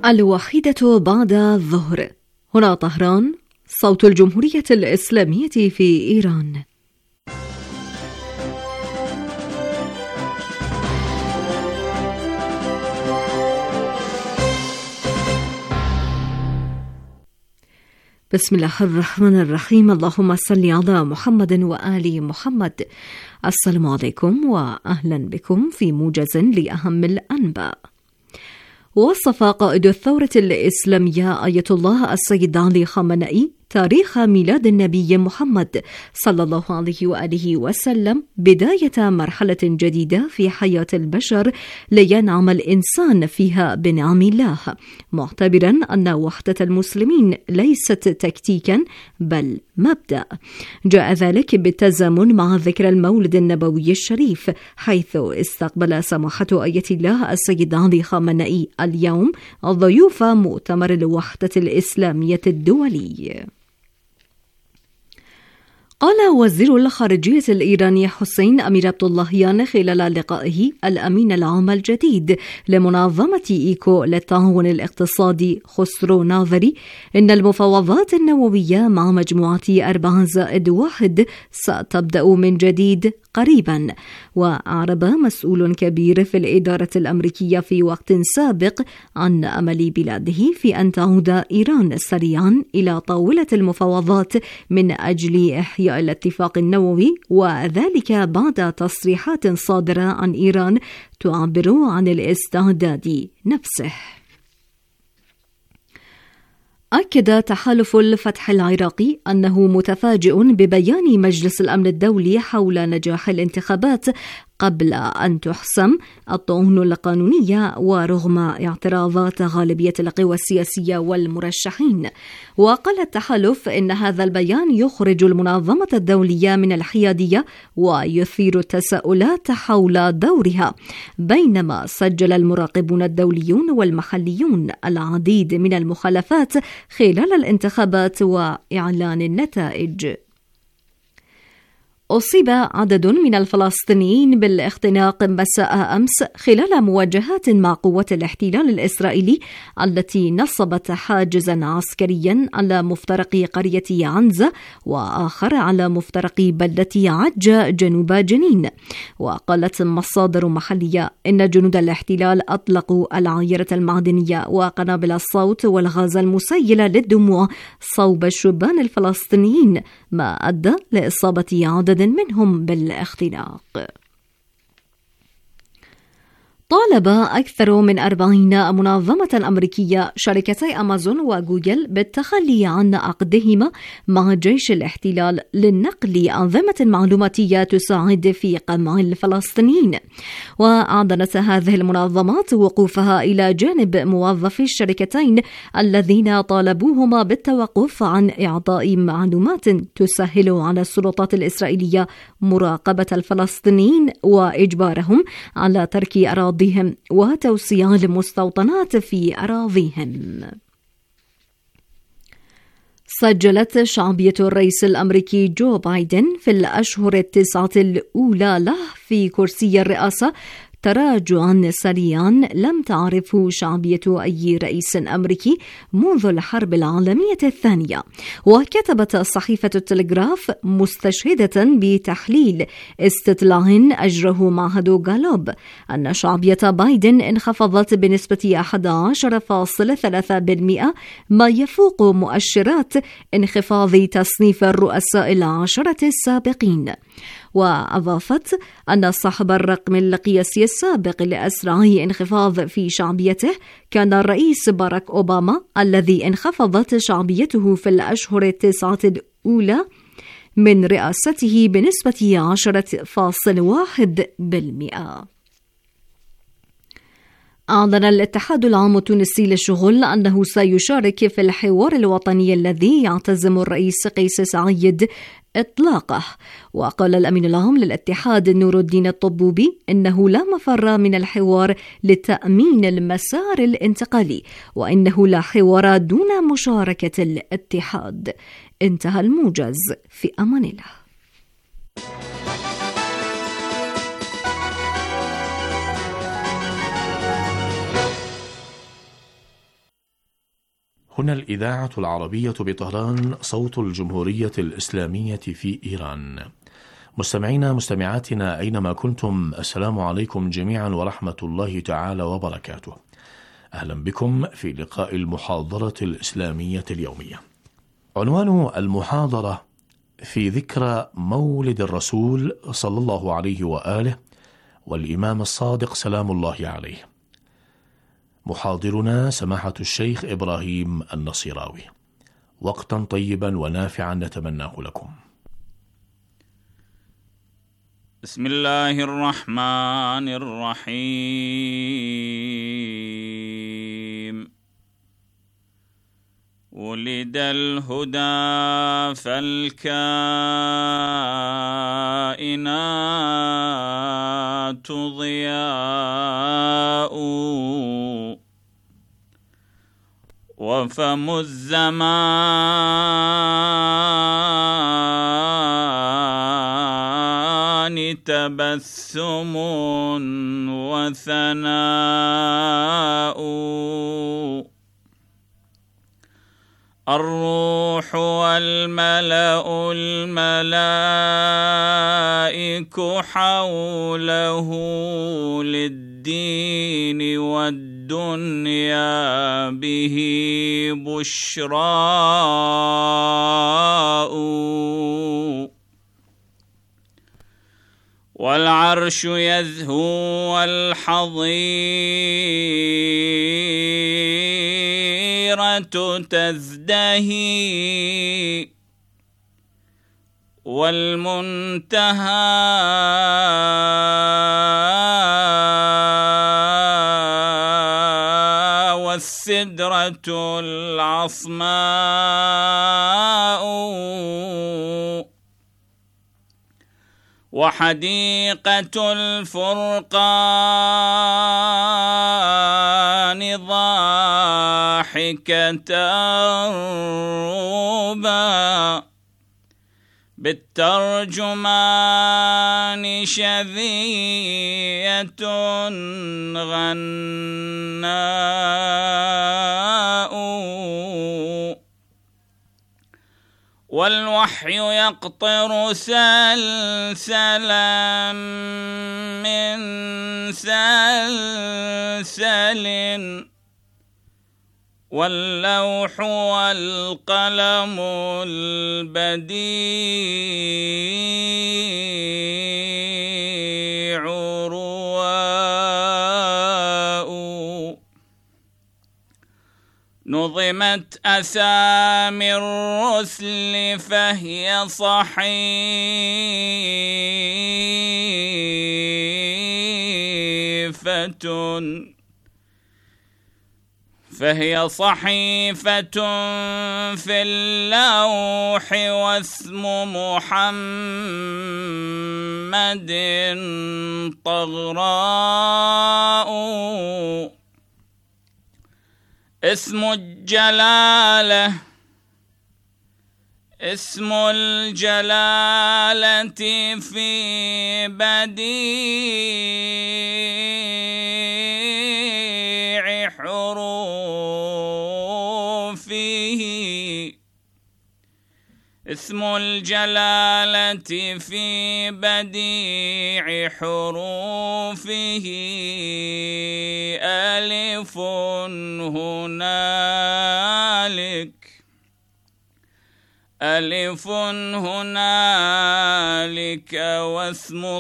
الواحدة بعد الظهر. هنا طهران، صوت الجمهورية الإسلامية في إيران. بسم الله الرحمن الرحيم. اللهم صل على محمد وآل محمد. السلام عليكم وأهلا بكم في موجز لأهم الأنباء. وصف قائد الثورة الإسلامية آية الله السيد علي خامنئي تاريخ ميلاد النبي محمد صلى الله عليه وآله وسلم بداية مرحلة جديدة في حياة البشر لينعم الإنسان فيها بنعم الله، معتبرا أن وحدة المسلمين ليست تكتيكا بل مبدأ. جاء ذلك بالتزامن مع ذكرى المولد النبوي الشريف، حيث استقبل سماحة آية الله السيد علي خامنئي اليوم ضيوف مؤتمر الوحدة الإسلامية الدولي. قال وزير الخارجية الإيراني حسين أمير عبداللهيان خلال لقائه الأمين العام الجديد لمنظمة إيكو للتعاون الاقتصادي خسرو ناظري إن المفاوضات النووية مع مجموعة 4+1 ستبدأ من جديد قريبا. وأعرب مسؤول كبير في الإدارة الأمريكية في وقت سابق عن أمل بلاده في أن تعود إيران سريعا إلى طاولة المفاوضات من أجل إحياء الاتفاق النووي، وذلك بعد تصريحات صادرة عن إيران تعبر عن الاستعداد نفسه. أكد تحالف الفتح العراقي أنه متفاجئ ببيان مجلس الأمن الدولي حول نجاح الانتخابات قبل أن تحسم الطعون القانونية ورغم اعتراضات غالبية القوى السياسية والمرشحين. وقال التحالف إن هذا البيان يخرج المنظمة الدولية من الحيادية ويثير التساؤلات حول دورها، بينما سجل المراقبون الدوليون والمحليون العديد من المخالفات خلال الانتخابات وإعلان النتائج. أصيب عدد من الفلسطينيين بالاختناق مساء أمس خلال مواجهات مع قوات الاحتلال الإسرائيلي التي نصبت حاجزا عسكريا على مفترق قرية عنزة وآخر على مفترق بلدة عجة جنوب جنين. وقالت مصادر محلية إن جنود الاحتلال أطلقوا العيرة المعدنية وقنابل الصوت والغاز المسيل للدموع صوب الشبان الفلسطينيين، ما أدى لإصابة عدد منهم بالاختناق. طالب أكثر من 40 منظمة أمريكية شركتي أمازون وجوجل بالتخلي عن عقدهما مع جيش الاحتلال للنقل أنظمة معلوماتية تساعد في قمع الفلسطينيين. وأعلنت هذه المنظمات وقوفها إلى جانب موظفي الشركتين الذين طالبوهما بالتوقف عن إعطاء معلومات تسهل على السلطات الإسرائيلية مراقبة الفلسطينيين وإجبارهم على ترك أراضيهم وتوسيع المستوطنات في أراضيهم. سجلت شعبية الرئيس الأمريكي جو بايدن في الأشهر 9 الأولى له في كرسي الرئاسة تراجعا سريعا لم تعرفه شعبية أي رئيس أمريكي منذ الحرب العالمية الثانية. وكتبت صحيفة التلغراف مستشهدة بتحليل استطلاع أجره معهد غالوب أن شعبية بايدن انخفضت بنسبة 11.3%، ما يفوق مؤشرات انخفاض تصنيف الرؤساء 10 السابقين. وأضافت أن صاحب الرقم القياسي السابق لأسرع انخفاض في شعبيته كان الرئيس باراك أوباما الذي انخفضت شعبيته في الأشهر 9 الأولى من رئاسته بنسبة 10.1%. أعلن الاتحاد العام التونسي للشغل أنه سيشارك في الحوار الوطني الذي يعتزم الرئيس قيس سعيد إطلاقه. وقال الأمين العام للاتحاد نور الدين الطبوبي إنه لا مفر من الحوار لتأمين المسار الانتقالي، وإنه لا حوار دون مشاركة الاتحاد. انتهى الموجز. في أمان الله. هنا الإذاعة العربية بطهران، صوت الجمهورية الإسلامية في إيران. مستمعينا مستمعاتنا أينما كنتم، السلام عليكم جميعا ورحمة الله تعالى وبركاته. أهلا بكم في لقاء المحاضرة الإسلامية اليومية. عنوان المحاضرة في ذكرى مولد الرسول صلى الله عليه وآله والإمام الصادق سلام الله عليه. محاضرنا سماحة الشيخ إبراهيم النصيراوي. وقتا طيبا ونافعا نتمناه لكم. بسم الله الرحمن الرحيم. ولد الهدى فالكائنات ضياء، وفم الزمان تبسم وثناء، الروح والملأ الملائك حوله للدين والدنيا به بشراء، والعرش يزهو والحظيرة تزدهي، والمنتهى والسدرة العصماء، وحديقة الفرقان ضاحكة ربا، بالترجمان شذية غناء، والوحي يقطر سلسلا من سلسل، واللوح والقلم البديع رواء، نظمت أسامي الرسل فهي صحيفة في اللوح، واسم محمد طغراء، اسم الجلالة في بديع حروفه، اسم الجلالة في بديع حروفه، ألف هنالك واسم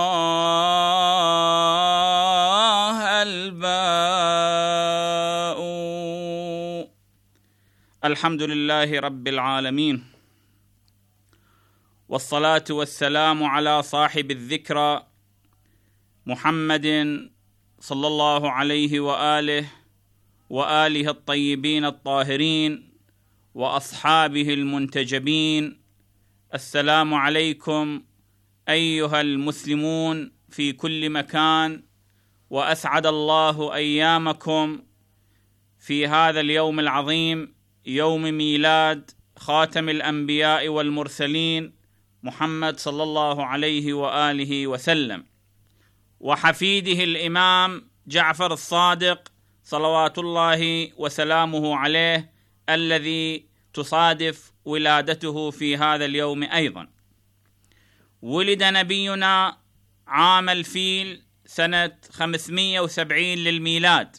طه الباء. الحمد لله رب العالمين، والصلاة والسلام على صاحب الذكرى محمد صلى الله عليه وآله الطيبين الطاهرين وأصحابه المنتجبين. السلام عليكم أيها المسلمون في كل مكان، وأسعد الله أيامكم في هذا اليوم العظيم، يوم ميلاد خاتم الأنبياء والمرسلين محمد صلى الله عليه وآله وسلم، وحفيده الإمام جعفر الصادق صلوات الله وسلامه عليه الذي تصادف ولادته في هذا اليوم أيضا. ولد نبينا عام الفيل سنة 570 للميلاد،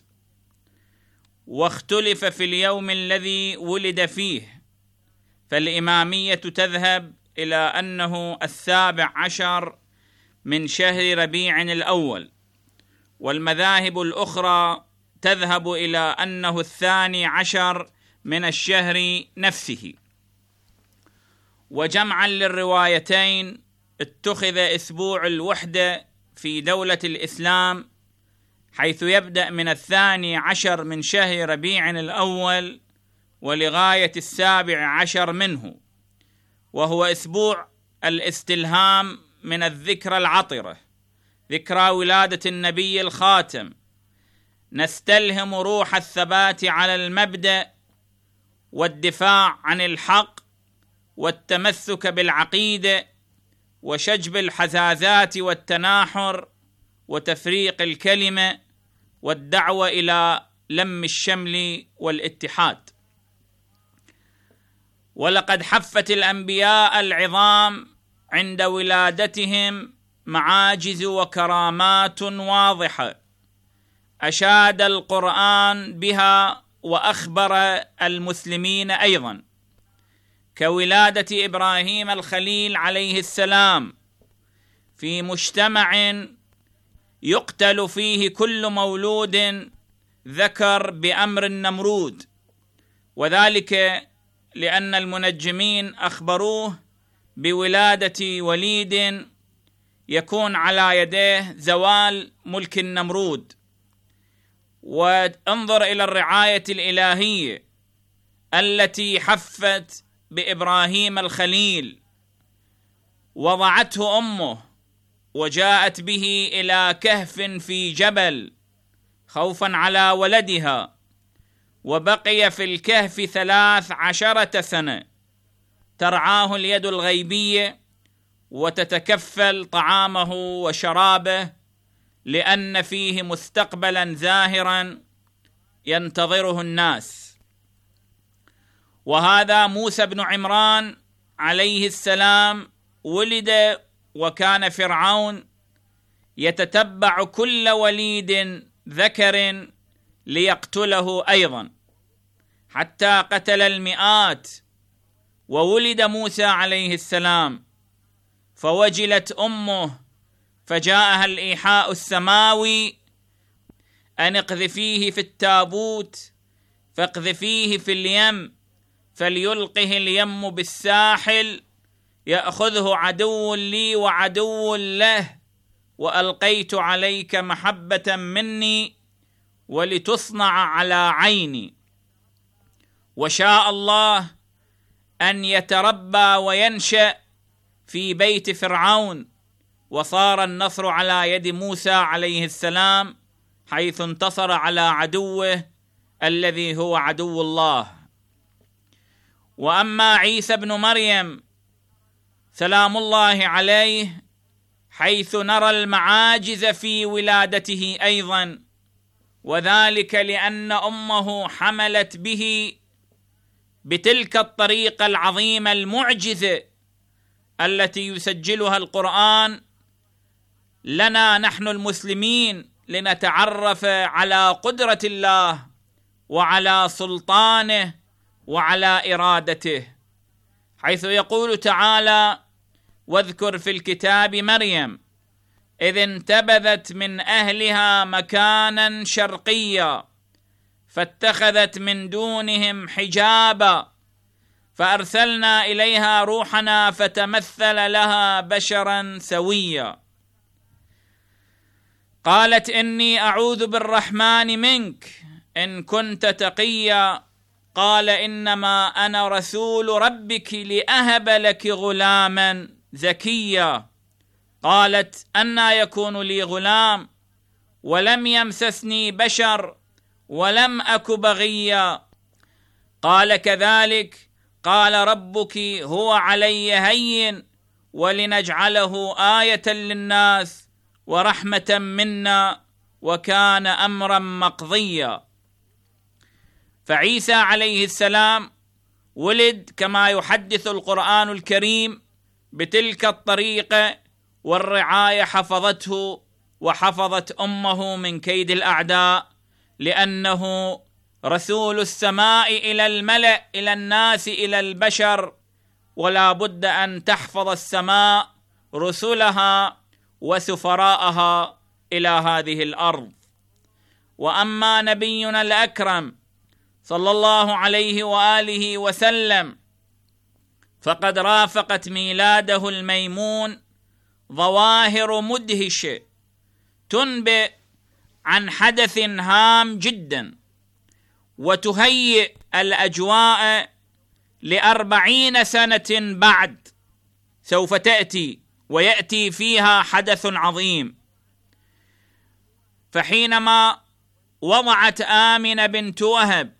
واختلف في اليوم الذي ولد فيه، فالإمامية تذهب إلى أنه 17 من شهر ربيع الأول، والمذاهب الأخرى تذهب إلى أنه 12 من الشهر نفسه. وجمعا للروايتين اتخذ أسبوع الوحدة في دولة الإسلام، حيث يبدأ من 12 من شهر ربيع الأول ولغاية 17 منه، وهو أسبوع الاستلهام من الذكرى العطرة، ذكرى ولادة النبي الخاتم. نستلهم روح الثبات على المبدأ والدفاع عن الحق والتمسك بالعقيدة وشجب الحزازات والتناحر وتفريق الكلمة والدعوة إلى لم الشمل والاتحاد. ولقد حفت الأنبياء العظام عند ولادتهم معاجز وكرامات واضحة أشاد القرآن بها وأخبر المسلمين أيضا، كولادة إبراهيم الخليل عليه السلام في مجتمع يقتل فيه كل مولود ذكر بأمر النمرود، وذلك لأن المنجمين أخبروه بولادة وليد يكون على يديه زوال ملك النمرود. وانظر إلى الرعاية الإلهية التي حفت بإبراهيم الخليل، وضعته أمه وجاءت به إلى كهف في جبل خوفا على ولدها، وبقي في الكهف 13 سنة ترعاه اليد الغيبية وتتكفل طعامه وشرابه، لأن فيه مستقبلا زاهرا ينتظره الناس. وهذا موسى بن عمران عليه السلام ولد، وكان فرعون يتتبع كل وليد ذكر ليقتله أيضا، حتى قتل المئات. وولد موسى عليه السلام فوجلت أمه، فجاءها الإيحاء السماوي أن اقذفيه في التابوت، فاقذفيه في اليم فليلقه اليم بالساحل، يأخذه عدو لي وعدو له، وألقيت عليك محبة مني ولتصنع على عيني. وشاء الله أن يتربى وينشأ في بيت فرعون، وصار النصر على يد موسى عليه السلام، حيث انتصر على عدوه الذي هو عدو الله. وأما عيسى بن مريم سلام الله عليه، حيث نرى المعاجز في ولادته أيضا، وذلك لأن أمه حملت به بتلك الطريقة العظيمة المعجزة التي يسجلها القرآن لنا نحن المسلمين، لنتعرف على قدرة الله وعلى سلطانه وعلى إرادته، حيث يقول تعالى: واذكر في الكتاب مريم إذ انتبذت من أهلها مكانا شرقيا فاتخذت من دونهم حجابا فأرسلنا إليها روحنا فتمثل لها بشرا سويا. قالت إني أعوذ بالرحمن منك إن كنت تقيا. قال إنما أنا رسول ربك لأهب لك غلاما زكيا. قالت أنى يكون لي غلام ولم يمسسني بشر ولم أك بغيا. قال كذلك قال ربك هو علي هين ولنجعله آية للناس ورحمة منا وكان أمرا مقضيا. فعيسى عليه السلام ولد كما يحدث القرآن الكريم بتلك الطريقة، والرعاية حفظته وحفظت أمه من كيد الأعداء، لأنه رسول السماء إلى الملأ، إلى الناس، إلى البشر، ولا بد أن تحفظ السماء رسلها وسفراءها إلى هذه الأرض. وأما نبينا الأكرم صلى الله عليه وآله وسلم فقد رافقت ميلاده الميمون ظواهر مدهشة تنبئ عن حدث هام جدا، وتهيئ الأجواء ل40 سنة بعد سوف تأتي، ويأتي فيها حدث عظيم. فحينما وضعت آمنة بنت وهب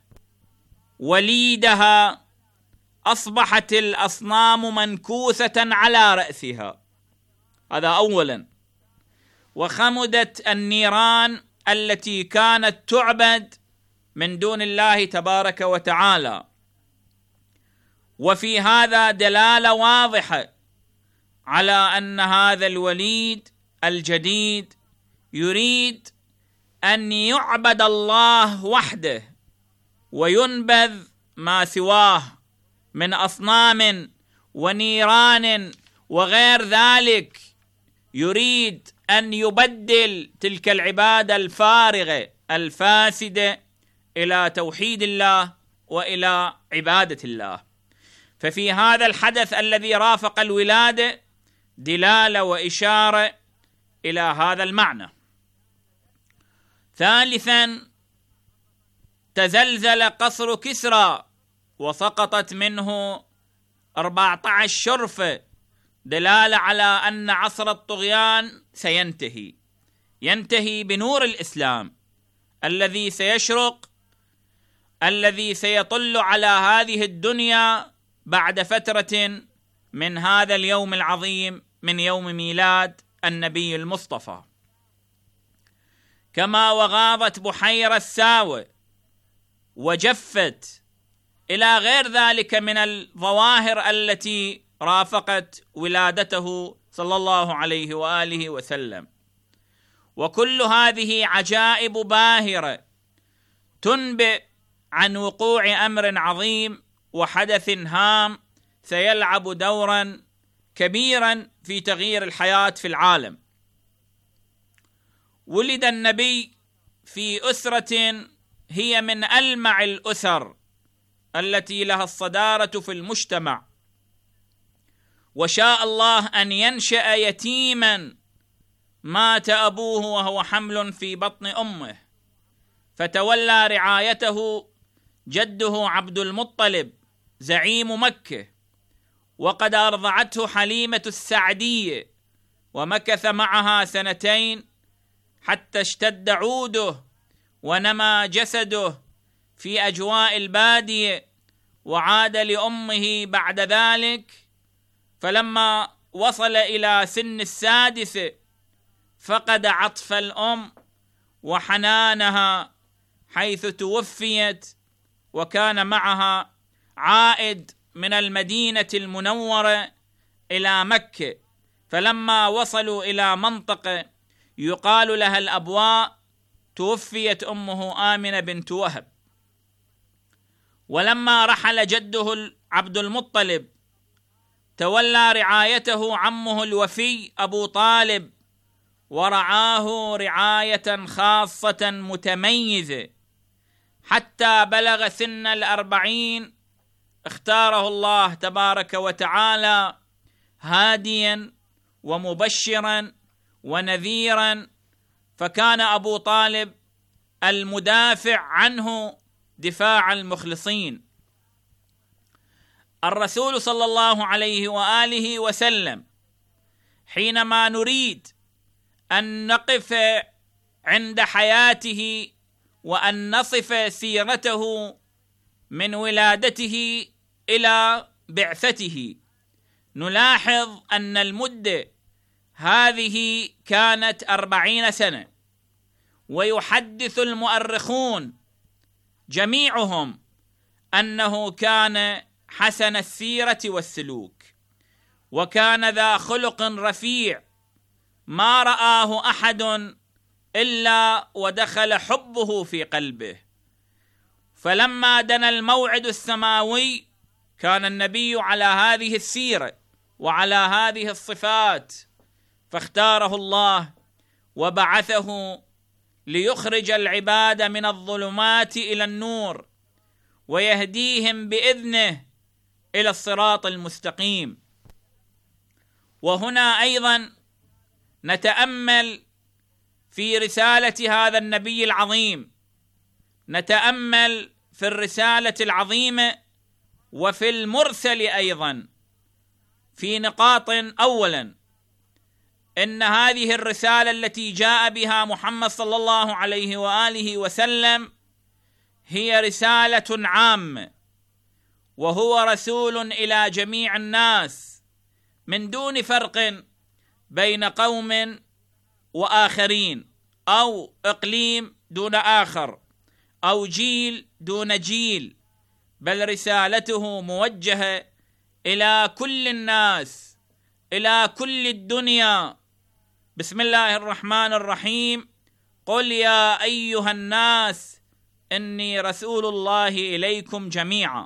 وليدها أصبحت الأصنام منكوثة على رأسها، هذا أولا، وخمدت النيران التي كانت تعبد من دون الله تبارك وتعالى. وفي هذا دلالة واضحة على أن هذا الوليد الجديد يريد أن يعبد الله وحده وينبذ ما سواه من أصنام ونيران وغير ذلك. يريد أن يبدل تلك العبادة الفارغة الفاسدة إلى توحيد الله وإلى عبادة الله. ففي هذا الحدث الذي رافق الولادة دلالة وإشارة إلى هذا المعنى. ثالثا، تزلزل قصر كسرى وسقطت منه 14 شرفة، دلالة على أن عصر الطغيان سينتهي، ينتهي بنور الإسلام الذي سيشرق، الذي سيطل على هذه الدنيا بعد فترة من هذا اليوم العظيم، من يوم ميلاد النبي المصطفى. كما وغاضت بحيرة ساوة وجفت إلى غير ذلك من الظواهر التي رافقت ولادته صلى الله عليه وآله وسلم. وكل هذه عجائب باهرة تنبئ عن وقوع أمر عظيم وحدث هام سيلعب دورا كبيرا في تغيير الحياة في العالم. ولد النبي في أسرة هي من ألمع الأسر التي لها الصدارة في المجتمع، وشاء الله أن ينشأ يتيما مات أبوه وهو حمل في بطن أمه، فتولى رعايته جده عبد المطلب زعيم مكة، وقد أرضعته حليمة السعدية، ومكث معها 2 حتى اشتد عوده ونمى جسده في أجواء البادية، وعاد لأمه بعد ذلك. فلما وصل إلى سن 6 فقد عطف الأم وحنانها حيث توفيت، وكان معها عائد من المدينة المنورة إلى مكة. فلما وصلوا إلى منطقة يقال لها الأبواء توفيت أمه آمنة بنت وهب. ولما رحل جده عبد المطلب تولى رعايته عمه الوفي أبو طالب، ورعاه رعاية خاصة متميزة حتى بلغ سن 40. اختاره الله تبارك وتعالى هاديا ومبشرا ونذيرا، فكان أبو طالب المدافع عنه دفاع المخلصين. الرسول صلى الله عليه وآله وسلم حينما نريد أن نقف عند حياته وأن نصف سيرته من ولادته إلى بعثته، نلاحظ أن المدة هذه كانت 40 سنة. ويحدث المؤرخون جميعهم أنه كان حسن السيرة والسلوك، وكان ذا خلق رفيع ما رآه أحد إلا ودخل حبه في قلبه. فلما دنا الموعد السماوي كان النبي على هذه السيرة وعلى هذه الصفات، فاختاره الله وبعثه ليخرج العباد من الظلمات إلى النور ويهديهم بإذنه إلى الصراط المستقيم. وهنا أيضا نتأمل في رسالة هذا النبي العظيم، نتأمل في الرسالة العظيمة وفي المرسل أيضا في نقاط. أولا، إن هذه الرسالة التي جاء بها محمد صلى الله عليه وآله وسلم هي رسالة عامة، وهو رسول إلى جميع الناس من دون فرق بين قوم وآخرين، أو إقليم دون آخر، أو جيل دون جيل، بل رسالته موجهة إلى كل الناس، إلى كل الدنيا. بسم الله الرحمن الرحيم: قل يا أيها الناس إني رسول الله إليكم جميعا.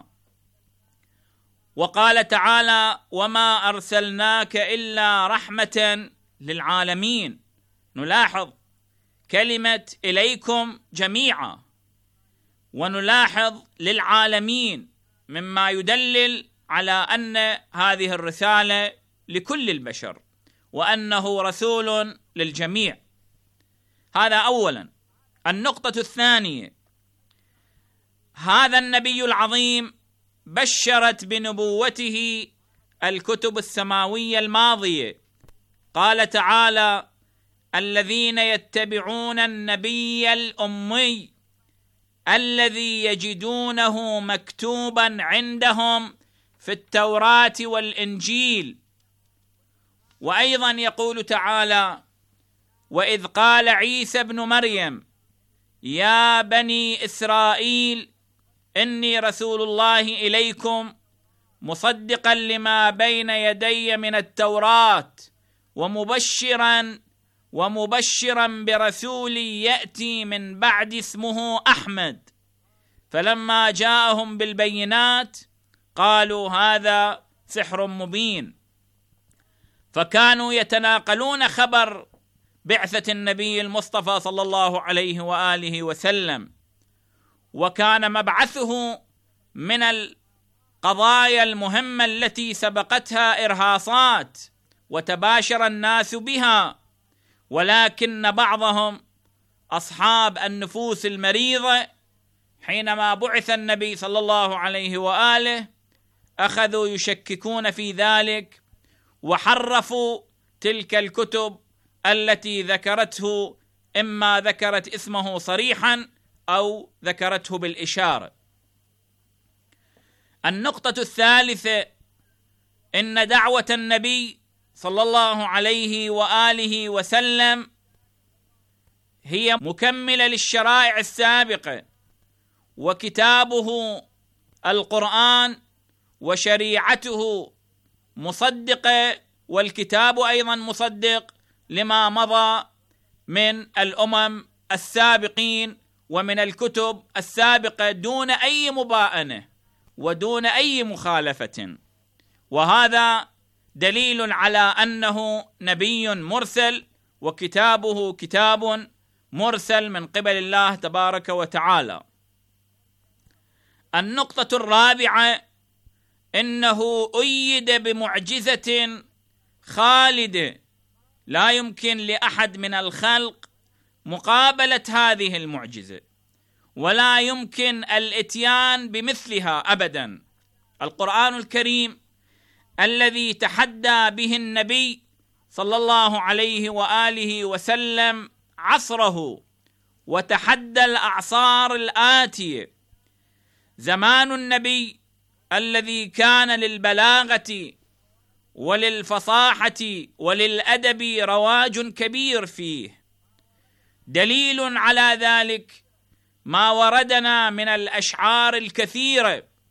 وقال تعالى: وما أرسلناك إلا رحمة للعالمين. نلاحظ كلمة إليكم جميعا، ونلاحظ للعالمين، مما يدلل على أن هذه الرسالة لكل البشر وأنه رسول للجميع. هذا أولا. النقطة الثانية: هذا النبي العظيم بشرت بنبوته الكتب السماوية الماضية. قال تعالى: الذين يتبعون النبي الأمي الذي يجدونه مكتوبا عندهم في التوراة والإنجيل. وأيضا يقول تعالى: وإذ قال عيسى ابن مريم يا بني إسرائيل إني رسول الله إليكم مصدقا لما بين يدي من التوراة ومبشرا برسول يأتي من بعد اسمه أحمد. فلما جاءهم بالبينات قالوا هذا سحر مبين. فكانوا يتناقلون خبر بعثة النبي المصطفى صلى الله عليه وآله وسلم، وكان مبعثه من القضايا المهمة التي سبقتها إرهاصات وتباشر الناس بها، ولكن بعضهم أصحاب النفوس المريضة حينما بعث النبي صلى الله عليه وآله أخذوا يشككون في ذلك، وحرفوا تلك الكتب التي ذكرته، إما ذكرت اسمه صريحا أو ذكرته بالإشارة. النقطة الثالثة: إن دعوة النبي صلى الله عليه وآله وسلم هي مكملة للشرائع السابقة، وكتابه القرآن وشريعته مصدقة، والكتاب أيضا مصدق لما مضى من الأمم السابقين ومن الكتب السابقة دون أي مباءنة ودون أي مخالفة. وهذا دليل على أنه نبي مرسل، وكتابه كتاب مرسل من قبل الله تبارك وتعالى. النقطة الرابعة: إنه أيد بمعجزة خالدة لا يمكن لأحد من الخلق مقابلة هذه المعجزة، ولا يمكن الاتيان بمثلها أبدا. القرآن الكريم الذي تحدى به النبي صلى الله عليه وآله وسلم عصره وتحدى الأعصار الآتية. زمان النبي الذي كان للبلاغة وللفصاحة وللأدب رواج كبير فيه. دليل على ذلك ما وردنا من الأشعار الكثيرة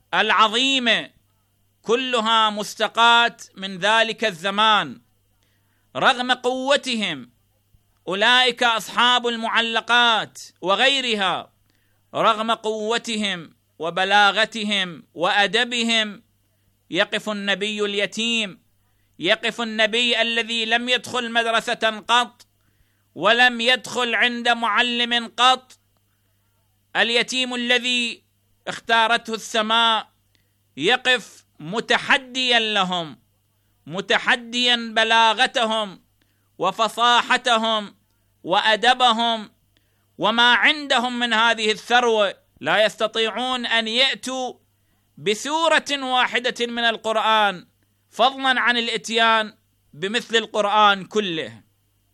العظيمة كلها مستقاة من ذلك الزمان، رغم قوتهم أولئك أصحاب المعلقات وغيرها، رغم قوتهم وبلاغتهم وأدبهم يقف النبي اليتيم، يقف النبي الذي لم يدخل مدرسة قط ولم يدخل عند معلم قط، اليتيم الذي اختارته السماء، يقف متحديا لهم، متحديا بلاغتهم وفصاحتهم وأدبهم وما عندهم من هذه الثروة. لا يستطيعون أن يأتوا بسورة واحدة من القرآن، فضلا عن الإتيان بمثل القرآن كله.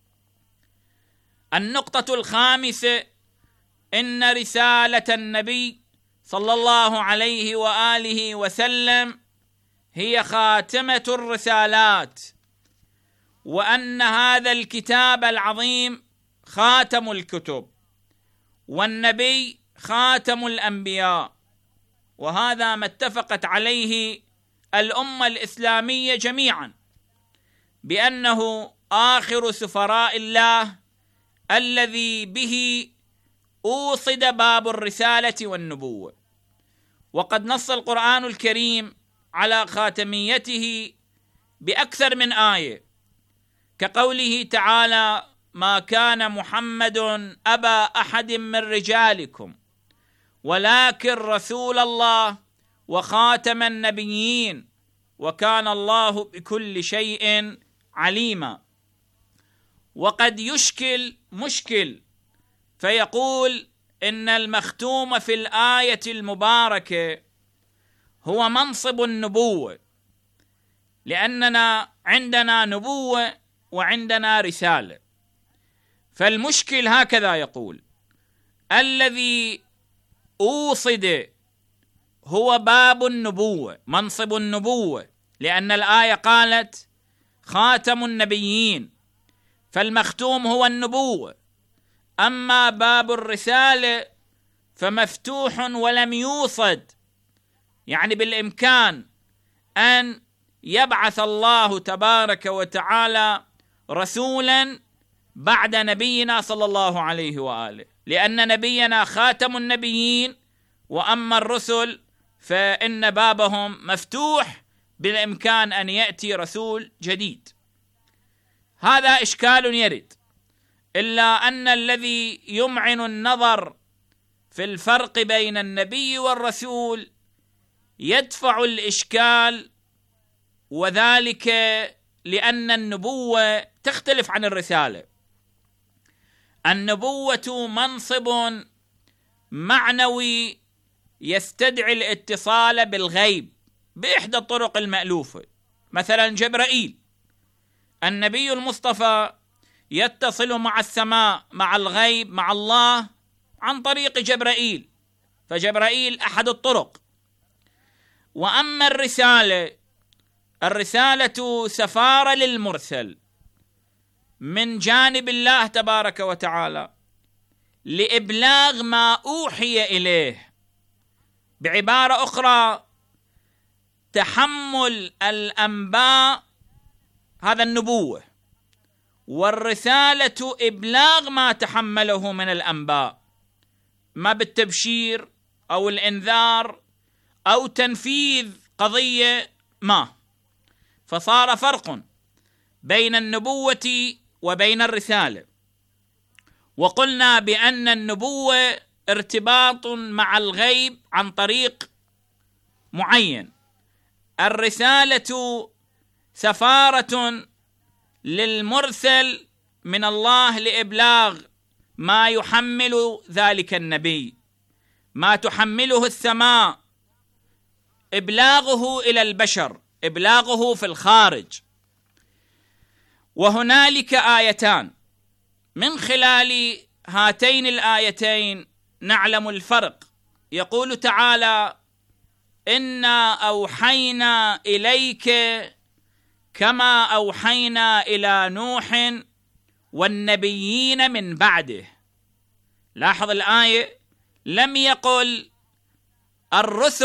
النقطة الخامسة: إن رسالة النبي صلى الله عليه وآله وسلم هي خاتمة الرسالات، وأن هذا الكتاب العظيم خاتم الكتب، والنبي خاتم الأنبياء، وهذا ما اتفقت عليه الأمة الإسلامية جميعا، بأنه آخر سفراء الله الذي به أوصد باب الرسالة والنبوة. وقد نص القرآن الكريم على خاتميته بأكثر من آية، كقوله تعالى: ما كان محمد أبا أحد من رجالكم ولكن رسول الله وخاتم النبيين وكان الله بكل شيء عليما. وقد يشكل مشكل فيقول إن المختوم في الآية المباركة هو منصب النبوة، لأننا عندنا نبوة وعندنا رسالة. فالمشكل هكذا يقول: الذي أوصد هو باب النبوة، منصب النبوة، لأن الآية قالت خاتم النبيين، فالمختوم هو النبوة. أما باب الرسالة فمفتوح ولم يوصد، يعني بالإمكان أن يبعث الله تبارك وتعالى رسولا بعد نبينا صلى الله عليه وآله، لأن نبينا خاتم النبيين، وأما الرسل فإن بابهم مفتوح، بالإمكان أن يأتي رسول جديد. هذا إشكال يرد، إلا أن الذي يمعن النظر في الفرق بين النبي والرسول يدفع الإشكال، وذلك لأن النبوة تختلف عن الرسالة. النبوة منصب معنوي يستدعي الاتصال بالغيب بإحدى الطرق المألوفة، مثلا جبرائيل، النبي المصطفى يتصل مع السماء، مع الغيب، مع الله عن طريق جبرائيل، فجبرائيل أحد الطرق. وأما الرسالة سفارة للمرسل من جانب الله تبارك وتعالى لإبلاغ ما أوحي إليه، بعبارة أخرى تحمل الأنباء، هذا النبوة، والرسالة إبلاغ ما تحمله من الأنباء، ما بالتبشير أو الإنذار أو تنفيذ قضية ما. فصار فرق بين النبوة وبين الرسالة. وقلنا بأن النبوة ارتباط مع الغيب عن طريق معين، الرسالة سفارة للمرسل من الله لإبلاغ ما يحمل ذلك النبي، ما تحمله السماء، إبلاغه إلى البشر، إبلاغه في الخارج. وهنالك آيتان، من خلال هاتين الآيتين نعلم الفرق. يقول تعالى: إنا أوحينا إليك كما أوحينا إلى نوح والنبيين من بعده. لاحظ الآية، لم يقل الرسل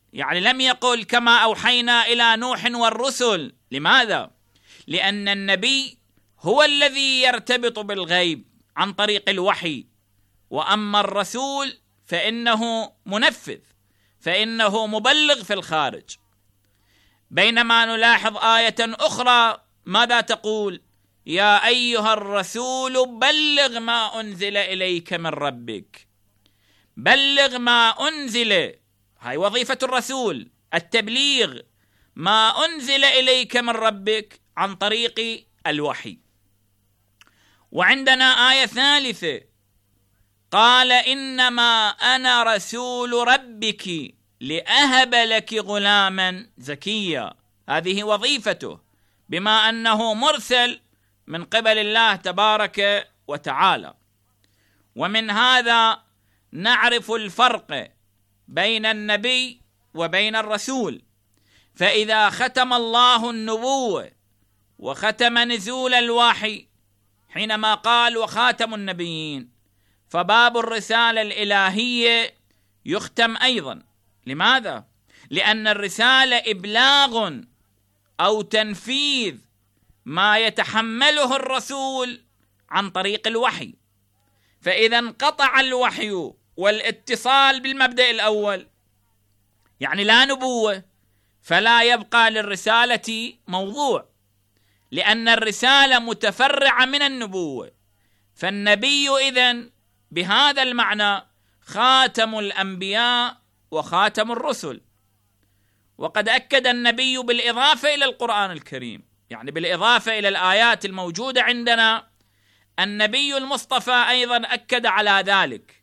يعني لم يقل كما أوحينا إلى نوح والرسل. لماذا؟ لأن النبي هو الذي يرتبط بالغيب عن طريق الوحي، وأما الرسول فإنه منفذ، فإنه مبلغ في الخارج. بينما نلاحظ آية أخرى ماذا تقول؟ يا أيها الرسول بلغ ما أنزل إليك من ربك. بلغ ما أنزل، هاي وظيفة الرسول، التبليغ ما أنزل إليك من ربك عن طريق الوحي. وعندنا آية ثالثة قال إنما أنا رسول ربك لأهب لك غلاما زكيا. هذه وظيفته بما أنه مرسل من قبل الله تبارك وتعالى. ومن هذا نعرف الفرق بين النبي وبين الرسول. فإذا ختم الله النبوة وختم نزول الوحي حينما قال وخاتم النبيين، فباب الرسالة الإلهية يختم أيضا. لماذا؟ لأن الرسالة إبلاغ أو تنفيذ ما يتحمله الرسول عن طريق الوحي. فإذا انقطع الوحي والاتصال بالمبدأ الأول، يعني لا نبوة، فلا يبقى للرسالة موضوع، لأن الرسالة متفرعة من النبوة. فالنبي إذن بهذا المعنى خاتم الأنبياء وخاتم الرسل. وقد أكد النبي بالإضافة إلى القرآن الكريم، يعني بالإضافة إلى الآيات الموجودة عندنا، النبي المصطفى أيضا أكد على ذلك،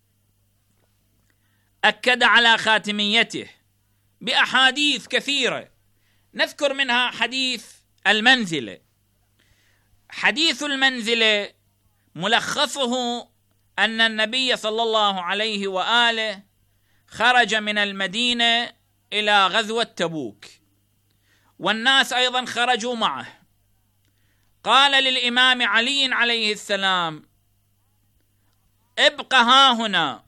أكد على خاتميته بأحاديث كثيرة. نذكر منها حديث المنزلة. حديث المنزلة ملخصه أن النبي صلى الله عليه وآله خرج من المدينة إلى غزوة تبوك، والناس أيضا خرجوا معه. قال للإمام علي عليه السلام ابق ها هنا.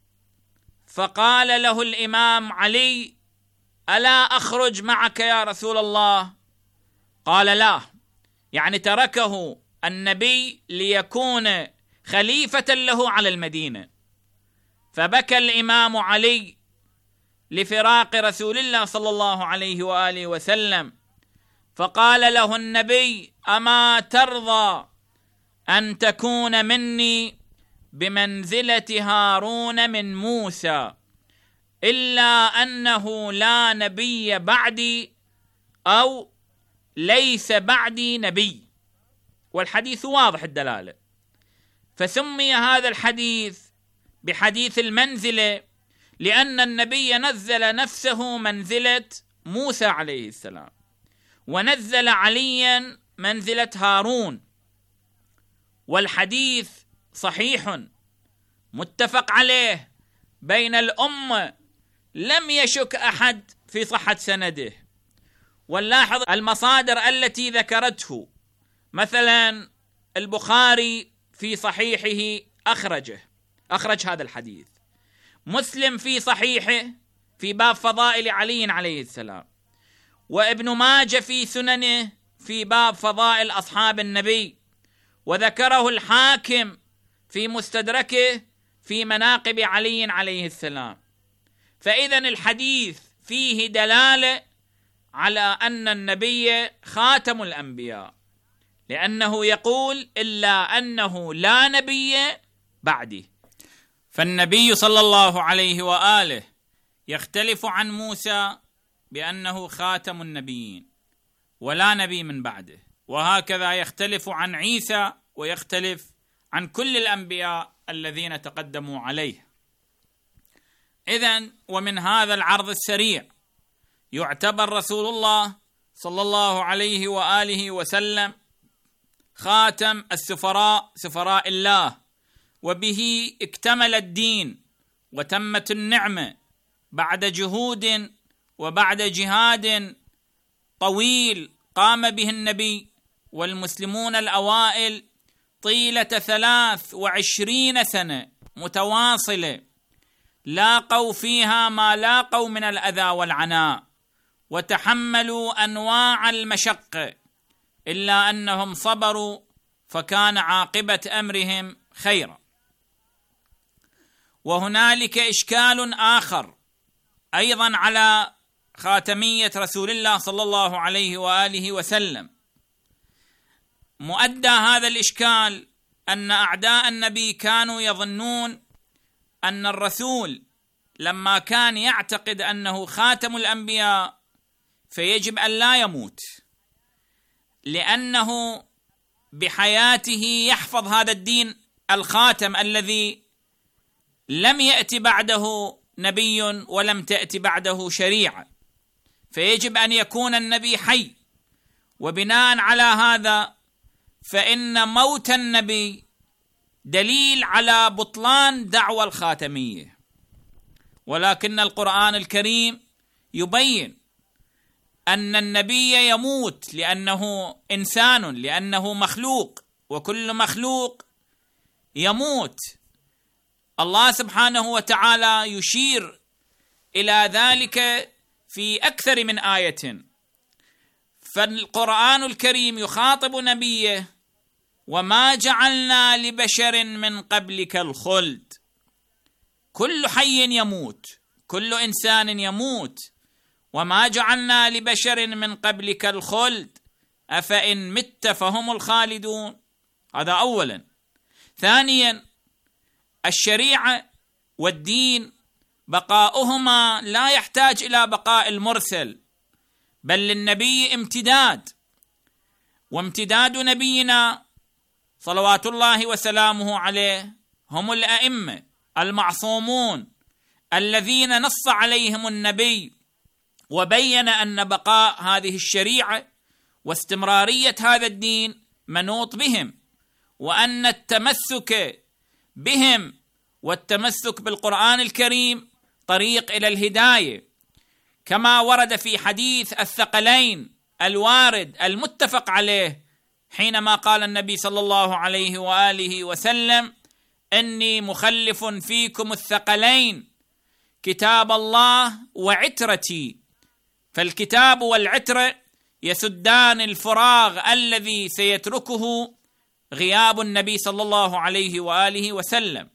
فقال له الإمام علي ألا أخرج معك يا رسول الله؟ قال لا، يعني تركه النبي ليكون خليفة له على المدينة. فبكى الإمام علي لفراق رسول الله صلى الله عليه وآله وسلم، فقال له النبي أما ترضى أن تكون مني بمنزلة هارون من موسى، إلا أنه لا نبي بعدي أو ليس بعدي نبي. والحديث واضح الدلالة. فسمي هذا الحديث بحديث المنزلة لأن النبي نزل نفسه منزلة موسى عليه السلام، ونزل عليا منزلة هارون. والحديث صحيح متفق عليه بين الأمة، لم يشك أحد في صحة سنده. ونلاحظ المصادر التي ذكرته، مثلا البخاري في صحيحه أخرج هذا الحديث، مسلم في صحيحه في باب فضائل علي عليه السلام، وابن ماجه في سننه في باب فضائل أصحاب النبي، وذكره الحاكم في مستدركه في مناقب علي عليه السلام. فإذا الحديث فيه دلالة على أن النبي خاتم الأنبياء، لأنه يقول إلا أنه لا نبي بعدي. فالنبي صلى الله عليه وآله يختلف عن موسى بأنه خاتم النبيين ولا نبي من بعده، وهكذا يختلف عن عيسى ويختلف عن كل الأنبياء الذين تقدموا عليه. إذن ومن هذا العرض السريع يعتبر رسول الله صلى الله عليه وآله وسلم خاتم السفراء، سفراء الله، وبه اكتمل الدين وتمت النعمة بعد جهود وبعد جهاد طويل قام به النبي والمسلمون الأوائل طيلة 23 سنة متواصلة لاقوا فيها ما لاقوا من الأذى والعناء، وتحملوا أنواع المشقة، إلا أنهم صبروا فكان عاقبة أمرهم خيرا. وهنالك إشكال آخر أيضا على خاتمية رسول الله صلى الله عليه وآله وسلم. مؤدى هذا الإشكال أن أعداء النبي كانوا يظنون أن الرسول لما كان يعتقد أنه خاتم الأنبياء فيجب أن لا يموت، لأنه بحياته يحفظ هذا الدين الخاتم الذي لم يأتي بعده نبي ولم تأتي بعده شريعة، فيجب أن يكون النبي حي. وبناء على هذا فإن موت النبي دليل على بطلان دعوى الخاتمية. ولكن القرآن الكريم يبين أن النبي يموت لأنه إنسان، لأنه مخلوق، وكل مخلوق يموت. الله سبحانه وتعالى يشير إلى ذلك في أكثر من آية. فالقرآن الكريم يخاطب نبيه: وما جعلنا لبشر من قبلك الخلد. كل حي يموت، كل إنسان يموت. وما جعلنا لبشر من قبلك الخلد أفإن مت فهم الخالدون. هذا أولا. ثانيا، الشريعة والدين بقاؤهما لا يحتاج إلى بقاء المرسل، بل للنبي امتداد، وامتداد نبينا صلوات الله وسلامه عليه هم الأئمة المعصومون الذين نص عليهم النبي وبين أن بقاء هذه الشريعة واستمرارية هذا الدين منوط بهم، وأن التمسك بهم والتمسك بالقرآن الكريم طريق إلى الهداية، كما ورد في حديث الثقلين الوارد المتفق عليه حينما قال النبي صلى الله عليه وآله وسلم: إني مخلف فيكم الثقلين كتاب الله وعترتي. فالكتاب والعترة يسدان الفراغ الذي سيتركه غياب النبي صلى الله عليه وآله وسلم.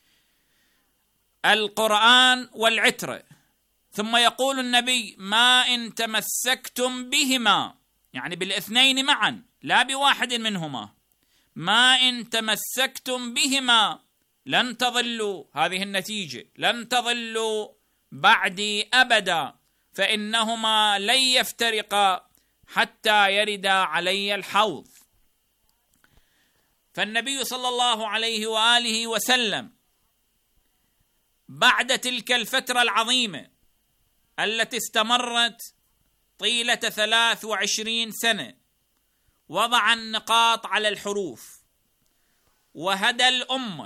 القرآن والعترة. ثم يقول النبي: ما إن تمسكتم بهما، يعني بالاثنين معا لا بواحد منهما، ما إن تمسكتم بهما لن تضلوا. هذه النتيجة: لن تضلوا بعدي أبدا، فإنهما لن يفترقا حتى يردا علي الحوض. فالنبي صلى الله عليه وآله وسلم بعد تلك الفترة العظيمة التي استمرت طيلة 23 سنة وضع النقاط على الحروف، وهدى الأمة،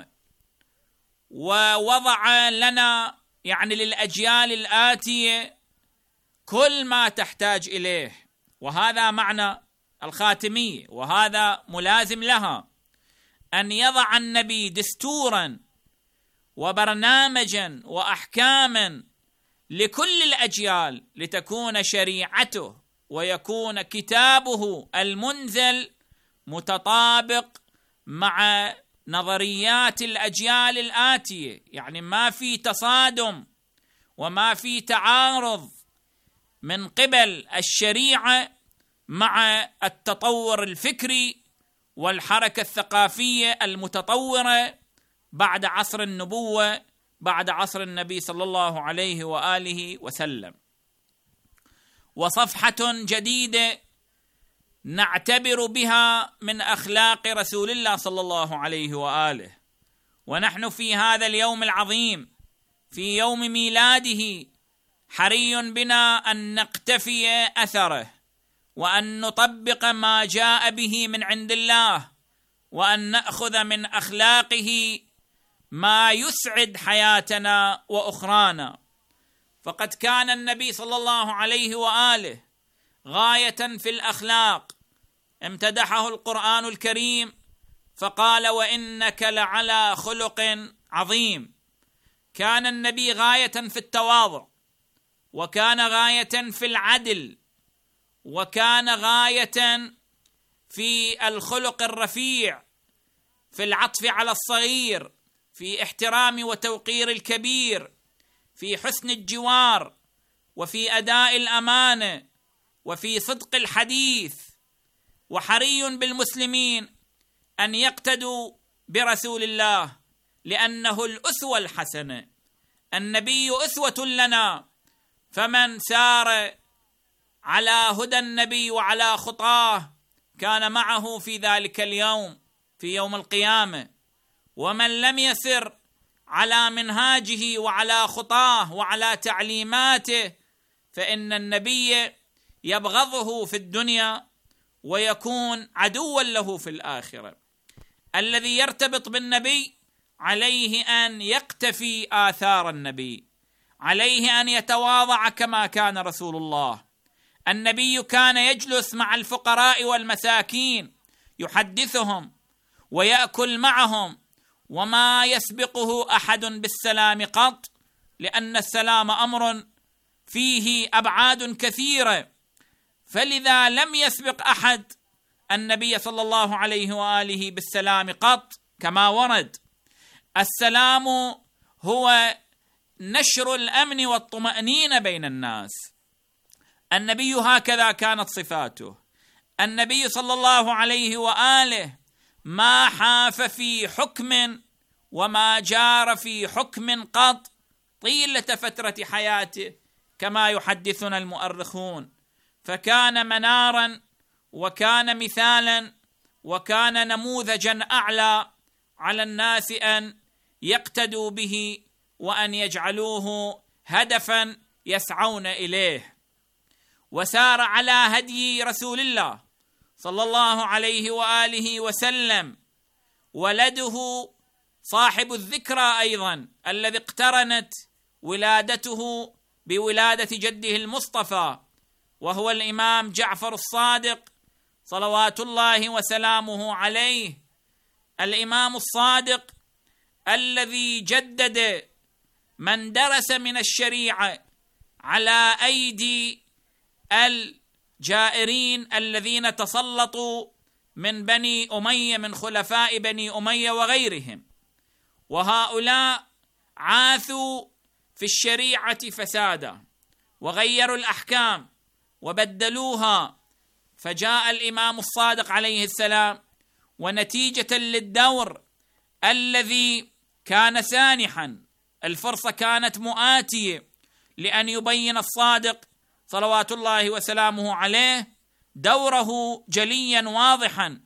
ووضع لنا يعني للأجيال الآتية كل ما تحتاج إليه. وهذا معنى الخاتمية، وهذا ملازم لها، أن يضع النبي دستوراً وبرنامجاً وأحكاماً لكل الأجيال لتكون شريعته ويكون كتابه المنزل متطابق مع نظريات الأجيال الآتية، يعني ما في تصادم وما في تعارض من قبل الشريعة مع التطور الفكري والحركة الثقافية المتطورة بعد عصر النبوة، بعد عصر النبي صلى الله عليه وآله وسلم. وصفحة جديدة نعتبر بها من أخلاق رسول الله صلى الله عليه وآله. ونحن في هذا اليوم العظيم، في يوم ميلاده، حري بنا أن نقتفي أثره، وأن نطبق ما جاء به من عند الله، وأن نأخذ من أخلاقه ما يسعد حياتنا وأخرانا. فقد كان النبي صلى الله عليه وآله غاية في الأخلاق، امتدحه القرآن الكريم فقال: وإنك لعلى خلق عظيم. كان النبي غاية في التواضع، وكان غاية في العدل، وكان غاية في الخلق الرفيع، في العطف على الصغير، في احترام وتوقير الكبير، في حسن الجوار، وفي أداء الأمانة، وفي صدق الحديث. وحري بالمسلمين أن يقتدوا برسول الله، لأنه الأسوة الحسنة، النبي أسوة لنا، فمن سار على هدى النبي وعلى خطاه كان معه في ذلك اليوم، في يوم القيامة. ومن لم يسر على منهاجه وعلى خطاه وعلى تعليماته فإن النبي يبغضه في الدنيا ويكون عدوا له في الآخرة. الذي يرتبط بالنبي عليه أن يقتفي آثار النبي، عليه أن يتواضع كما كان رسول الله. النبي كان يجلس مع الفقراء والمساكين يحدثهم ويأكل معهم، وما يسبقه أحد بالسلام قط، لأن السلام أمر فيه أبعاد كثيرة، فلذا لم يسبق أحد النبي صلى الله عليه وآله بالسلام قط كما ورد. السلام هو نشر الأمن والطمأنينة بين الناس. النبي هكذا كانت صفاته. النبي صلى الله عليه وآله ما حاف في حكم وما جار في حكم قط طيلة فترة حياته كما يحدثنا المؤرخون، فكان منارا وكان مثالا وكان نموذجا أعلى على الناس أن يقتدوا به وأن يجعلوه هدفا يسعون إليه. وسار على هدي رسول الله صلى الله عليه وآله وسلم ولده صاحب الذكرى أيضا، الذي اقترنت ولادته بولادة جده المصطفى، وهو الإمام جعفر الصادق صلوات الله وسلامه عليه، الإمام الصادق الذي جدد من درس من الشريعة على أيدي الجائرين الذين تسلطوا من بني أمية، من خلفاء بني أمية وغيرهم، وهؤلاء عاثوا في الشريعة فسادا وغيروا الأحكام وبدلوها. فجاء الإمام الصادق عليه السلام ونتيجة للدور الذي كان سانحا، الفرصة كانت مؤاتية لأن يبين الصادق صلوات الله وسلامه عليه دوره جليا واضحا،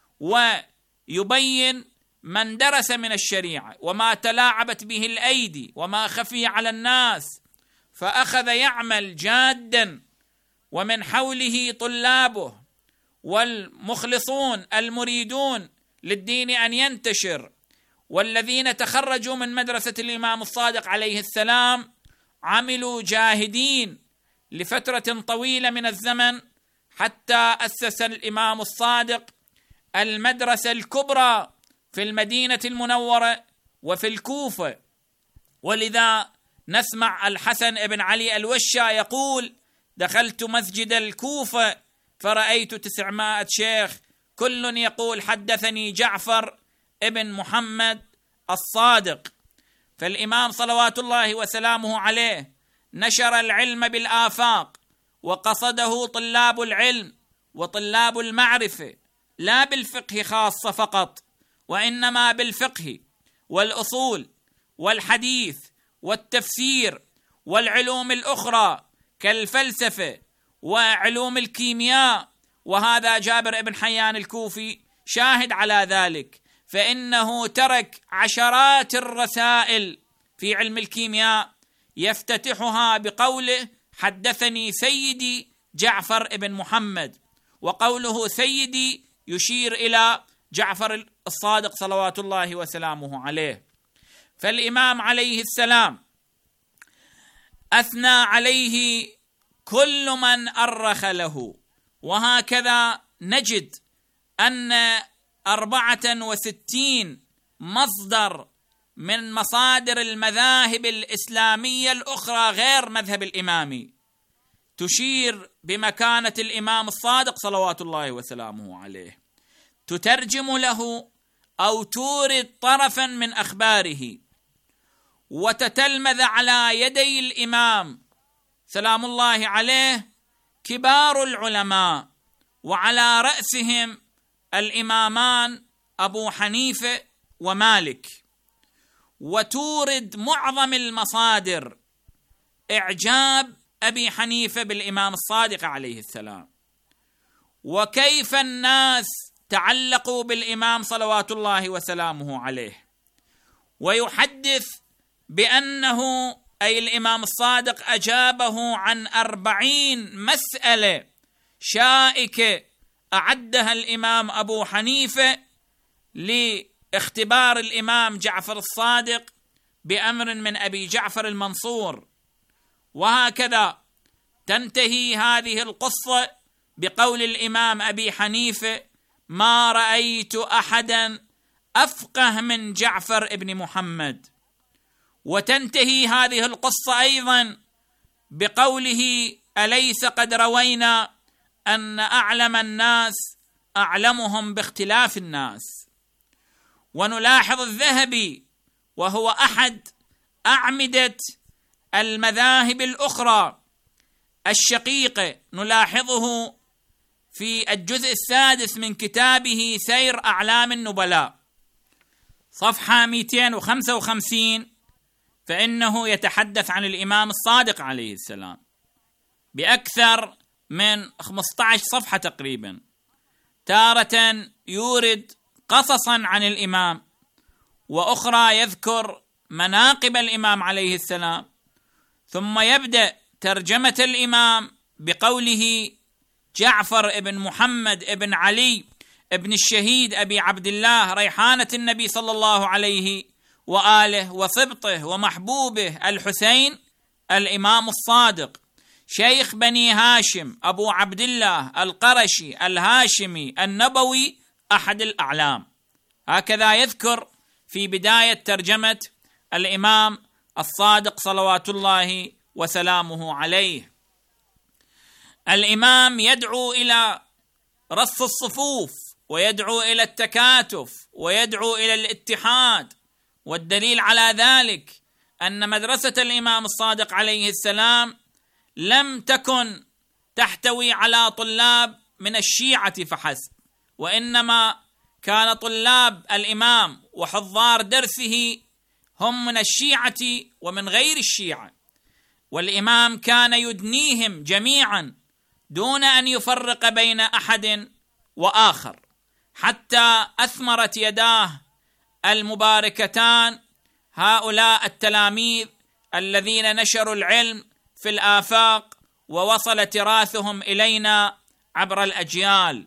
ويبين من درس من الشريعة وما تلاعبت به الأيدي وما خفي على الناس، فأخذ يعمل جادا، ومن حوله طلابه والمخلصون المريدون للدين أن ينتشر، والذين تخرجوا من مدرسة الإمام الصادق عليه السلام عملوا جاهدين لفترة طويلة من الزمن حتى أسس الإمام الصادق المدرسة الكبرى في المدينة المنورة وفي الكوفة. ولذا نسمع الحسن بن علي الوشا يقول: دخلت مسجد الكوفة فرأيت 900 شيخ كل يقول حدثني جعفر ابن محمد الصادق. فالإمام صلوات الله وسلامه عليه نشر العلم بالآفاق، وقصده طلاب العلم وطلاب المعرفة، لا بالفقه خاصة فقط، وإنما بالفقه والأصول والحديث والتفسير والعلوم الأخرى كالفلسفة وعلوم الكيمياء. وهذا جابر بن حيان الكوفي شاهد على ذلك، فإنه ترك عشرات الرسائل في علم الكيمياء يفتتحها بقوله: حدثني سيدي جعفر ابن محمد، وقوله سيدي يشير إلى جعفر الصادق صلوات الله وسلامه عليه. فالإمام عليه السلام أثنى عليه كل من أرخ له، وهكذا نجد أن 64 مصدر من مصادر المذاهب الإسلامية الأخرى غير مذهب الإمامي تشير بمكانة الإمام الصادق صلوات الله وسلامه عليه، تترجم له أو تورد طرفا من أخباره وتتلمذ على يدي الإمام سلام الله عليه كبار العلماء، وعلى رأسهم الإمامان أبو حنيفة ومالك، وتورد معظم المصادر إعجاب أبي حنيفة بالإمام الصادق عليه السلام، وكيف الناس تعلقوا بالإمام صلوات الله وسلامه عليه، ويحدث بأنه أي الإمام الصادق أجابه عن 40 مسألة شائكة أعدها الإمام أبو حنيفة لاختبار الإمام جعفر الصادق بأمر من أبي جعفر المنصور. وهكذا تنتهي هذه القصة بقول الإمام أبي حنيفة: ما رأيت أحدا أفقه من جعفر ابن محمد. وتنتهي هذه القصة أيضا بقوله: أليس قد روينا أن أعلم الناس أعلمهم باختلاف الناس. ونلاحظ الذهبي وهو أحد أعمدة المذاهب الأخرى الشقيقة، نلاحظه في الجزء 6 من كتابه سير أعلام النبلاء صفحة 255، فإنه يتحدث عن الإمام الصادق عليه السلام بأكثر من 15 صفحة تقريبا، تارة يورد قصصا عن الإمام، وأخرى يذكر مناقب الإمام عليه السلام، ثم يبدأ ترجمة الإمام بقوله: جعفر ابن محمد ابن علي ابن الشهيد أبي عبد الله ريحانة النبي صلى الله عليه وآله وصبطه ومحبوبه الحسين الإمام الصادق شيخ بني هاشم أبو عبد الله القرشي الهاشمي النبوي أحد الأعلام. هكذا يذكر في بداية ترجمة الإمام الصادق صلوات الله وسلامه عليه. الإمام يدعو إلى رص الصفوف، ويدعو إلى التكاتف، ويدعو إلى الاتحاد، والدليل على ذلك أن مدرسة الإمام الصادق عليه السلام لم تكن تحتوي على طلاب من الشيعة فحسب، وإنما كان طلاب الإمام وحضار درسه هم من الشيعة ومن غير الشيعة، والإمام كان يدنيهم جميعا دون أن يفرق بين أحد وآخر، حتى أثمرت يداه المباركتان هؤلاء التلاميذ الذين نشروا العلم في الآفاق، ووصل تراثهم إلينا عبر الأجيال.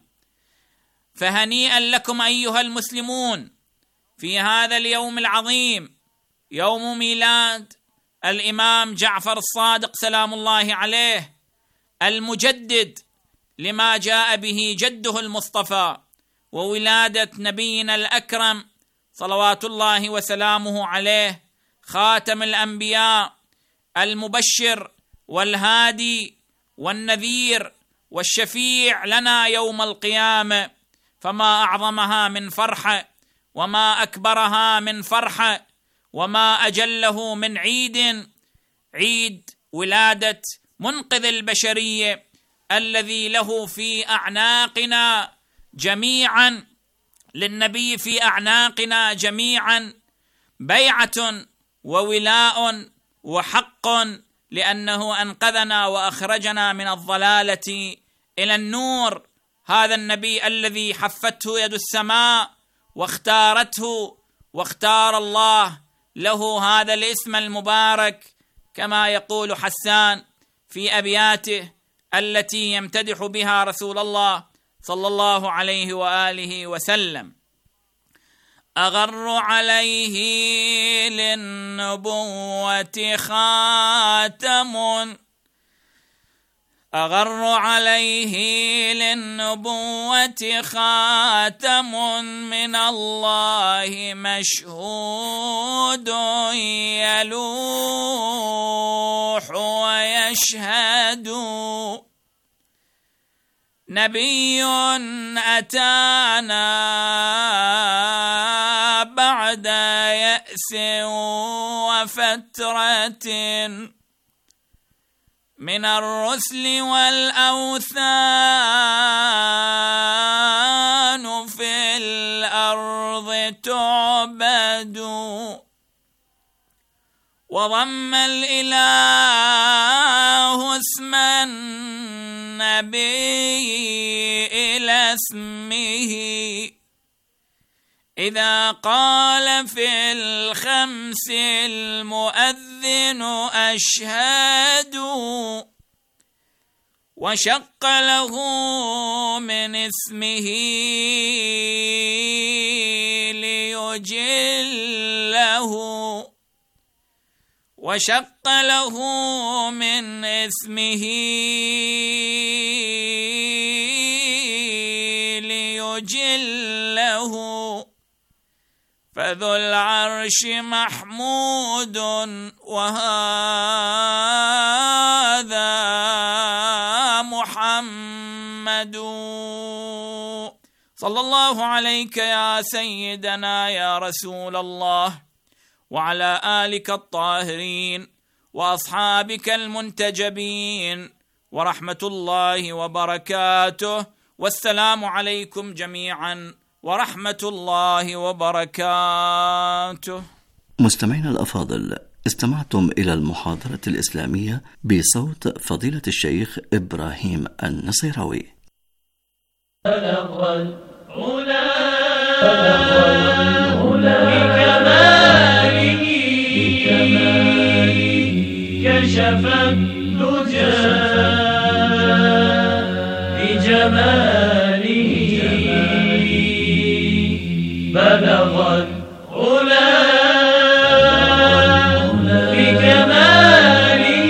فهنيئا لكم أيها المسلمون في هذا اليوم العظيم، يوم ميلاد الإمام جعفر الصادق سلام الله عليه، المجدد لما جاء به جده المصطفى، وولادة نبينا الأكرم صلوات الله وسلامه عليه، خاتم الأنبياء، المبشر والهادي والنذير والشفيع لنا يوم القيامة. فما أعظمها من فرحة، وما أكبرها من فرحة، وما أجله من عيد، عيد ولادة منقذ البشرية الذي له في أعناقنا جميعا، للنبي في أعناقنا جميعا بيعة وولاء وحق، لأنه أنقذنا وأخرجنا من الضلالة إلى النور. هذا النبي الذي حفته يد السماء واختارته، واختار الله له هذا الاسم المبارك، كما يقول حسان في أبياته التي يمتدح بها رسول الله صلى الله عليه وآله وسلم: أغر عليه للنبوة خاتم، أغر عليه للنبوة خاتم من الله مشهود يلوح ويشهد نبي أتانا بعد يأس وفترة من الرسل والأوثان في الأرض تعبد وضم الإله اسم النبي إلى اسمه إذا قال في الخمس المؤذن أشهد وشق له من اسمه ليجله وشق له من اسمه ليجله فذو العرش محمود وهذا محمد صلى الله عليك يا سيدنا يا رسول الله وعلى آلك الطاهرين وأصحابك المنتجبين ورحمة الله وبركاته والسلام عليكم جميعا ورحمة الله وبركاته. مستمعينا الأفاضل، استمعتم إلى المحاضرة الإسلامية بصوت فضيلة الشيخ إبراهيم النصيراوي. بكماله كشف الدجى بجماله بلغ العلا بكماله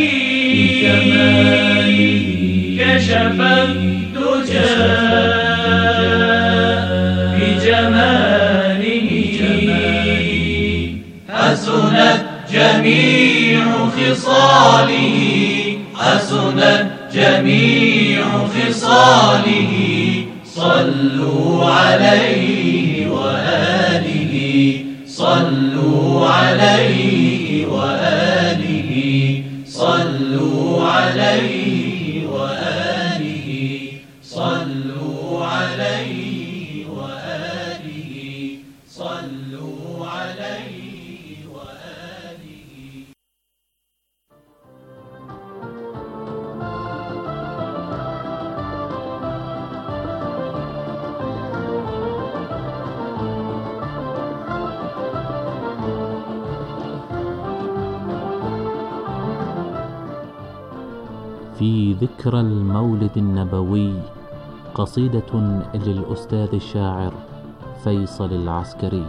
كشف الدجى بجماله حسنت جميع خصاله حسنت جميع خصاله صلوا عليه وآله صلوا عليه وآله صلوا عليه وآله صلوا عليه وآله صلوا عليه وآله. في ذكرى المولد النبوي قصيدة للأستاذ الشاعر فيصل العسكري.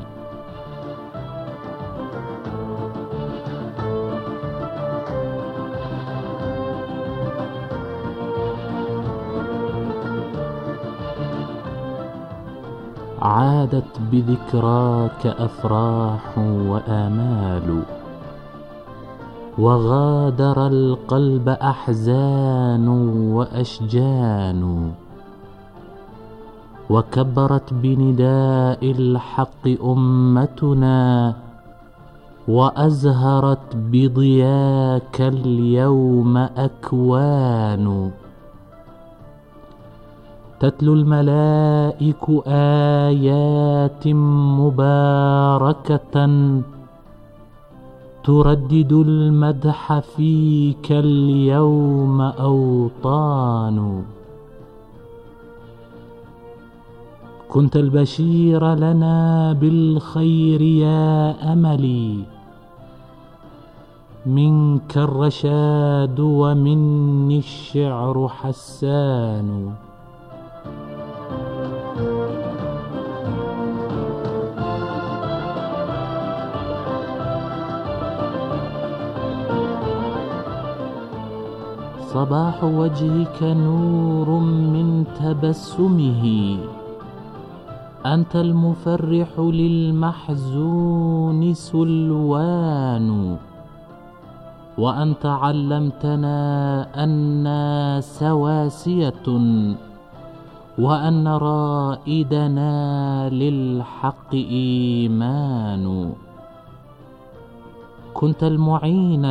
عادت بذكراك أفراح وآمال وغادر القلب أحزان وأشجان وكبرت بنداء الحق أمتنا وأزهرت بضياك اليوم أكوان تتلو الملائك آيات مباركة تردد المدح فيك اليوم أوطان كنت البشير لنا بالخير يا أملي منك الرشاد ومني الشعر حسان صباح وجهك نور من تبسمه، أنت المفرح للمحزون سلوان، وأنت علمتنا أننا سواسية، وأن رائدنا للحق إيمان. كنت المعين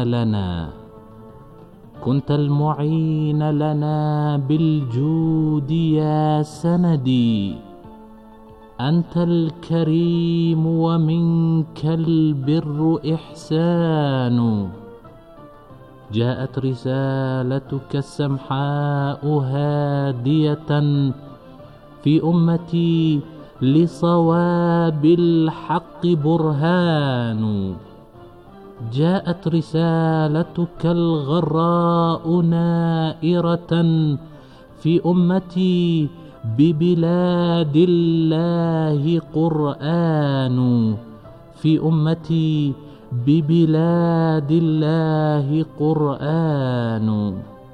لنا بالجود يا سندي، أنت الكريم ومنك البر إحسان. جاءت رسالتك السمحاء هادية في أمتي لصواب الحق برهان. جاءت رسالتك الغراء نائرة في أمتي ببلاد الله قرآن، في أمتي ببلاد الله قرآن.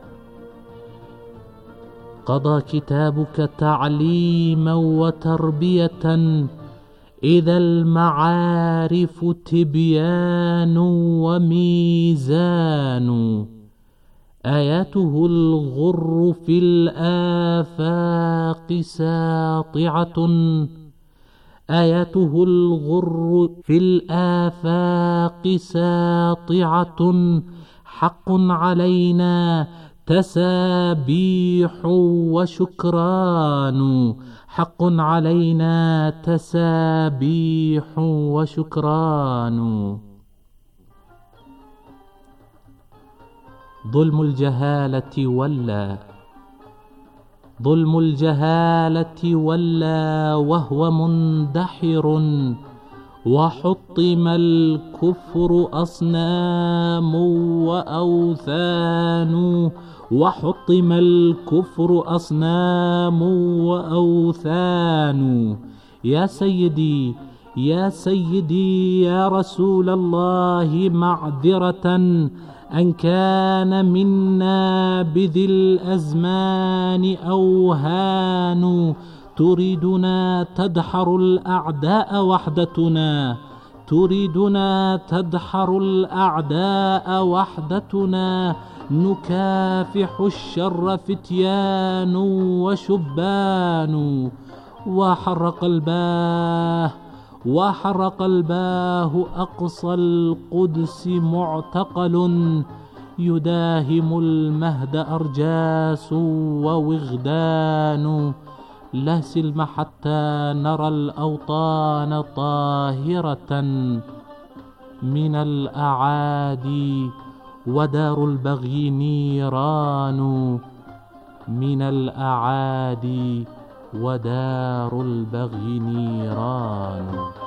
قضى كتابك تعليما وتربية، إذا المعارف تبيان وميزان. آياته الغر في الآفاق ساطعة، آياته الغر في الآفاق ساطعة، حق علينا تسابيح وشكران، حق علينا تسابيح وشكران. ظلم الجهالة ولا وهو مندحر، وحطم الكفر أصنام وأوثان، وحطم الكفر أصنام وأوثان. يا سيدي يا سيدي يا رسول الله، معذرة أن كان منا بذي الأزمان أوهان. تريدنا تدحر الأعداء وحدتنا، تريدنا تدحر الأعداء وحدتنا. نكافح الشر فتيان وشبان، وحرق الباه أقصى القدس معتقل، يداهم المهد أرجاس ووغدان. لا سلم حتى نرى الأوطان طاهرة من الأعادي، ودار البغي نيران من الأعادي، ودار البغي نيران.